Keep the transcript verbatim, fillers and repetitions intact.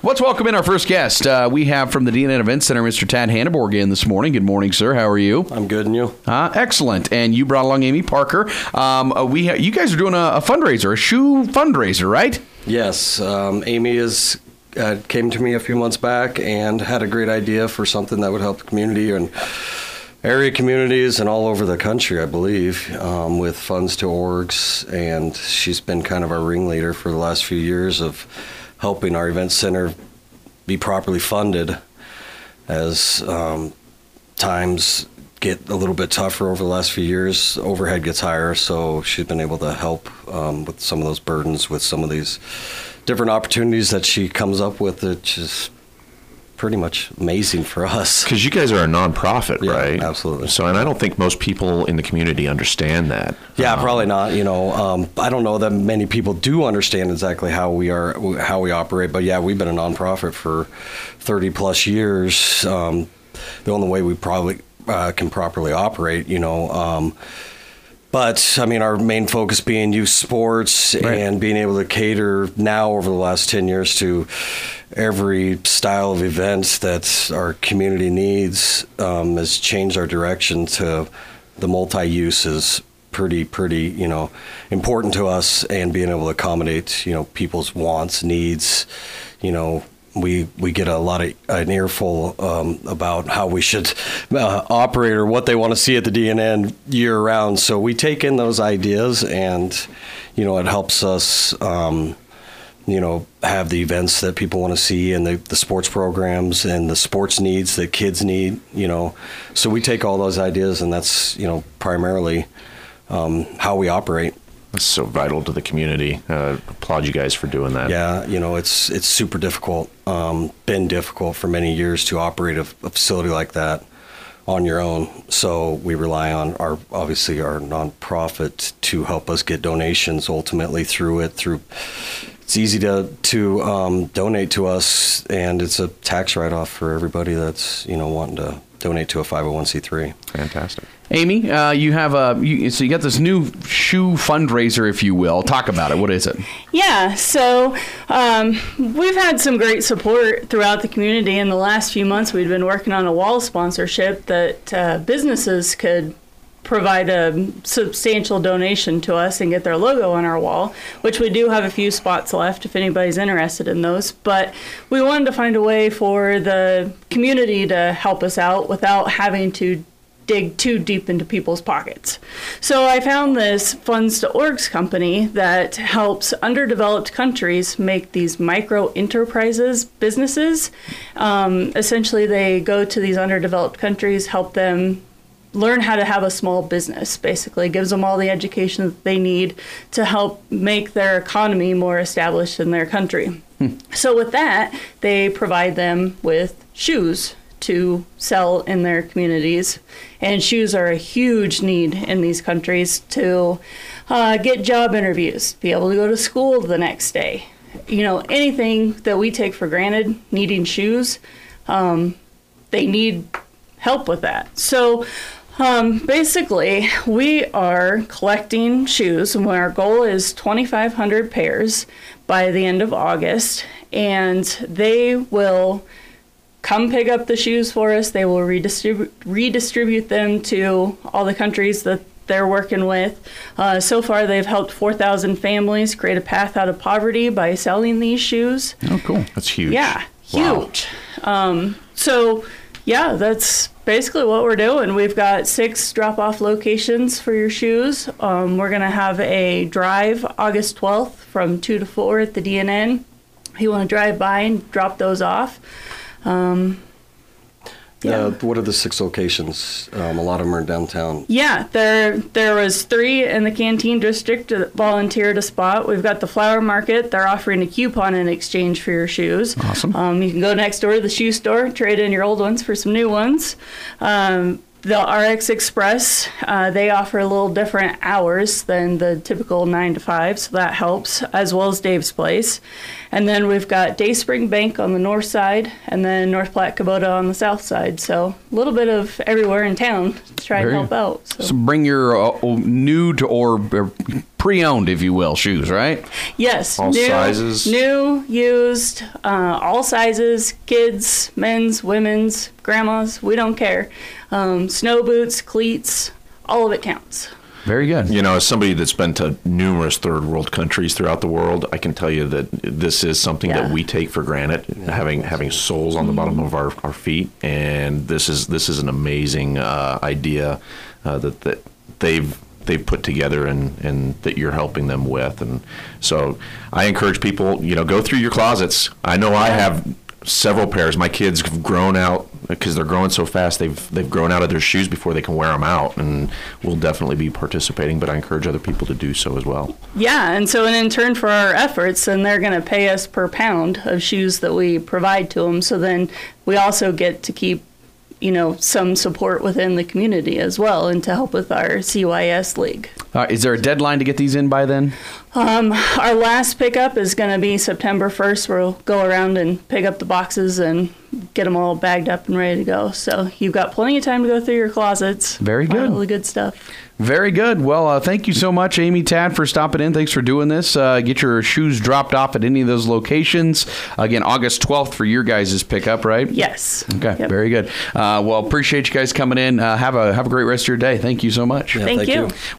Let's welcome in our first guest. Uh, we have from the D N N Event Center, Mister Tad Hanneborg in this morning. Good morning, sir. How are you? I'm good, and you? Uh, excellent. And you brought along Amy Parker. Um, uh, we ha- you guys are doing a, a fundraiser, a shoe fundraiser, right? Yes. Um, Amy is uh, came to me a few months back and had a great idea for something that would help the community and area communities and all over the country, I believe, um, with funds to orgs. And she's been kind of our ringleader for the last few years of helping our event center be properly funded as um, times get a little bit tougher over the last few years. Overhead gets higher, so she's been able to help um, with some of those burdens, with some of these different opportunities that she comes up with, which is pretty much amazing for us. Because you guys are a nonprofit, Yeah, right? absolutely. So, and I don't think most people in the community understand that. Yeah, Um, probably not. You know, um, I don't know that many people do understand exactly how we are, how we operate. But yeah, we've been a nonprofit for thirty plus years. Um, the only way we probably uh, can properly operate, you know. Um, But, I mean, our main focus being youth sports Right. and being able to cater now over the last ten years to every style of events that our community needs um, has changed our direction to the multi-use is pretty, pretty, you know, important to us, and being able to accommodate, you know, people's wants, needs, you know. We we get a lot of an earful um, about how we should uh, operate or what they want to see at the D N N year round. So we take in those ideas, and you know, it helps us, um, you know, have the events that people want to see, and the, the sports programs and the sports needs that kids need. You know, so we take all those ideas, and that's, you know, primarily um, how we operate. It's so vital to the community. Uh, applaud you guys for doing that. Yeah, you know, it's it's super difficult, um, been difficult for many years to operate a, a facility like that on your own. So we rely on our, obviously, our nonprofit to help us get donations ultimately through it. Through it's easy to to um, donate to us, and it's a tax write-off for everybody that's, you know, wanting to donate to a five oh one c three. Fantastic. Amy, uh, you have a you, so you got this new shoe fundraiser, if you will. Talk about it. What is it? Yeah, so um, we've had some great support throughout the community. In the last few months, we've been working on a wall sponsorship that uh, businesses could provide a substantial donation to us and get their logo on our wall, which we do have a few spots left if anybody's interested in those. But we wanted to find a way for the community to help us out without having to dig too deep into people's pockets. So I found this Funds to Orgs company that helps underdeveloped countries make these micro enterprises businesses. Um, essentially, they go to these underdeveloped countries, help them learn how to have a small business, basically gives them all the education that they need to help make their economy more established in their country. Hmm. So with that, they provide them with shoes to sell in their communities. And shoes are a huge need in these countries to uh, get job interviews, be able to go to school the next day. You know, anything that we take for granted, needing shoes, um, they need help with that. So um, basically, we are collecting shoes, and our goal is twenty-five hundred pairs by the end of August, and they will come pick up the shoes for us. They will redistribute redistribute them to all the countries that they're working with. Uh, so far, they've helped four thousand families create a path out of poverty by selling these shoes. Oh, cool. That's huge. Yeah, huge. Wow. Um, so, yeah, that's basically what we're doing. We've got six drop-off locations for your shoes. Um, we're going to have a drive August twelfth from two to four at the D N N. If you want to drive by and drop those off. Um, yeah. Uh, what are the six locations? Um, a lot of them are downtown. Yeah, there there was three in the Canteen District that volunteered a spot. We've got the Flower Market. They're offering a coupon in exchange for your shoes. Awesome. Um, you can go next door to the shoe store, trade in your old ones for some new ones. Um, the R X Express, uh, they offer a little different hours than the typical nine to five, so that helps, as well as Dave's Place. And then we've got Dayspring Bank on the north side, and then North Platte Kubota on the south side. So a little bit of everywhere in town to try Very, and help out. So. So bring your uh, new to or uh, pre-owned, if you will, shoes, right? Yes. All new, sizes? New, used, uh, all sizes, kids, men's, women's, grandmas, we don't care. Um, snow boots, cleats, all of it counts. Very good. You know, as somebody that's been to numerous third world countries throughout the world, I can tell you that this is something Yeah. that we take for granted, having having soles on the bottom of our, our feet, and this is this is an amazing uh, idea uh, that that they've they've put together and, and that you're helping them with. And so I encourage people, you know, go through your closets. I know I have several pairs. My kids have grown out because they're growing so fast. They've they've grown out of their shoes before they can wear them out, and we'll definitely be participating. But I encourage other people to do so as well. Yeah, and so in turn for our efforts, then they're going to pay us per pound of shoes that we provide to them. So then we also get to keep, you know, some support within the community as well, and to help with our C Y S league. Uh, is there a deadline to get these in by then? Um, our last pickup is going to be September first. We'll go around and pick up the boxes and get them all bagged up and ready to go. So you've got plenty of time to go through your closets. Very find good. All the good stuff. Very good. Well, uh, thank you so much, Amy Tad, for stopping in. Thanks for doing this. Uh, get your shoes dropped off at any of those locations. Again, August twelfth for your guys' pickup, right? Yes. Okay, Yep. very good. Uh, well, appreciate you guys coming in. Uh, have a have a great rest of your day. Thank you so much. Yeah, Thank thank you. you.